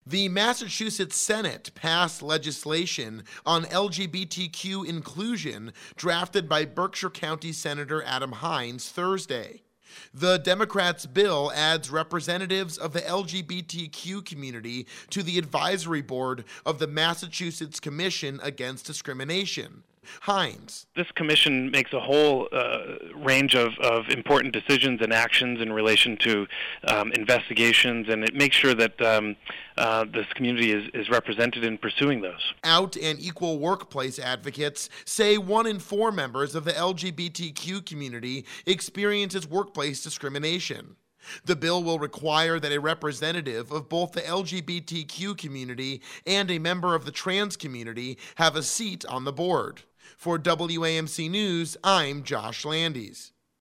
The Massachusetts Senate passed legislation on LGBTQ inclusion drafted by Berkshire County Senator Adam Hinds Thursday. The Democrats' bill adds representatives of the LGBTQ community to the advisory board of the Massachusetts Commission Against Discrimination. Hinds. This commission makes a whole range of important decisions and actions in relation to investigations, and it makes sure that this community is represented in pursuing those. Out and equal workplace advocates say 1 in 4 members of the LGBTQ community experiences workplace discrimination. The bill will require that a representative of both the LGBTQ community and a member of the trans community have a seat on the board. For WAMC News, I'm Josh Landis.